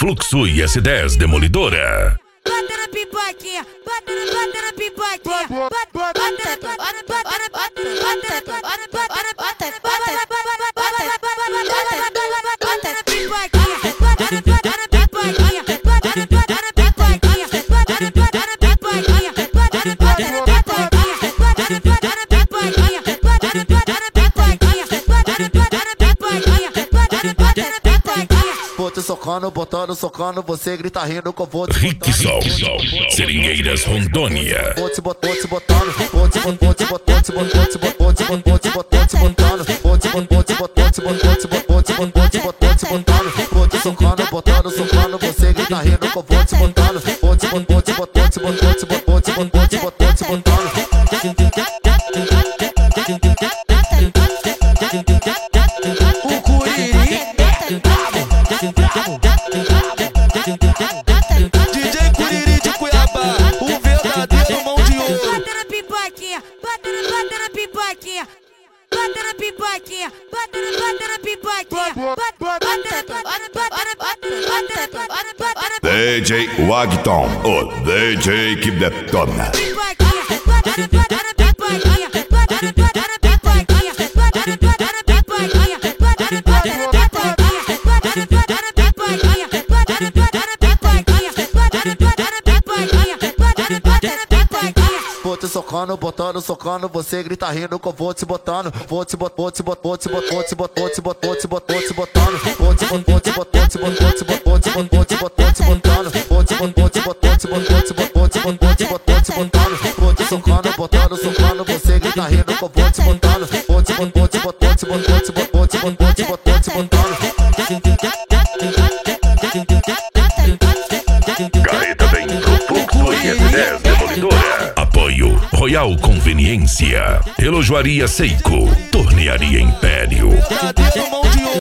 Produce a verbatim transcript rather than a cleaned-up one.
Fluxo e S dez Demolidora. Bota na pipoquinha, bota na, bota na pipoquinha, bota, bota, bota, bota, bota, bota, bota, bota, bota, bota na pipoquinha, bota na, bota na pipoquinha, bota na, bota na pipoquinha, bota na, bota na pipoquinha, bota na, bota na pipoquinha, bota na, bota na pipoquinha, bota na, bota na pipoquinha, bota na, bota na pipoquinha, bota na, bota na pipoquinha. Vou te socando, botando, socando, você grita rindo que eu vou te Rickson, Seringueiras, Rondônia. Vou te botando, vou te botando, vou te botando, vou te botando, vou te botando, vou te botando, vou te botando, vou te botando, vou te botando, vou te botando, vou te botando, vou te botando, vou te socando, botando, socando, você grita rindo que eu vou te botando, vou te botando, vou te botando, vou te botando, vou te botando, vou te botando, vou te botando. O Curiri D J Curiri de Cuiabá, o verdadeiro mão de ouro. Bota na pipoquinha, bota na, bota na pipoquinha, bota na pipoquinha, bota na, bota na pipoquinha, bota, bota na, bota na, bota na, bota na, bota na D J Wagton, o D J que detona. pipoquinha, bota na, bota na pipoquinha, bota na, bota na pipoquinha, bota na, bota na pipoquinha, bota na, bota na pipoquinha, bota na, bota na pipoquinha, bota na, bota na pipoquinha, bota na, bota na pipoquinha, bota na, bota na pipoquinha. Vou te socando, botando, socando, você grita rindo que eu vou te botando, vou te botando, vou te botando, vou te botando, vou te botando, vou te botando, vou te botando, vou te botando, vou te botando, vou te botando, vou te botando, vou te botando, vou te botando, vou te botando, vou te botando, vou te botando, vou te botando, vou te botando, vou te socando, botando, socando, você grita rindo que eu vou te botando, vou te botando, vou te botando, vou te botando, vou te botando, vou te botando, vou te botando. Carreta dentro, Fluxo e S dez Demolidora. Apoio Royal Conveniência, Relojoaria Seiko, Tornearia Império. Verdadeiro mão de ouro.